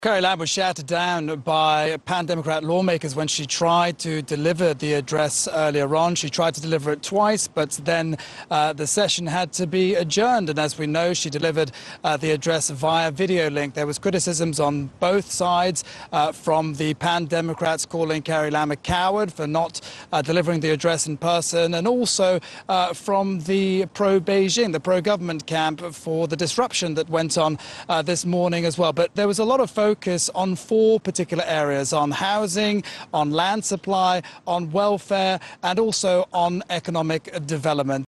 Carrie Lam was shouted down by pan-Democrat lawmakers when she tried to deliver the address earlier on. She tried to deliver it twice, but then the session had to be adjourned. And as we know, she delivered the address via video link. There was criticisms on both sides from the pan-Democrats calling Carrie Lam a coward for not delivering the address in person, and also from the pro-Beijing, the pro-government camp, for the disruption that went on this morning as well. But there was a lot of focus on four particular areas: on housing, on land supply, on welfare, and also on economic development.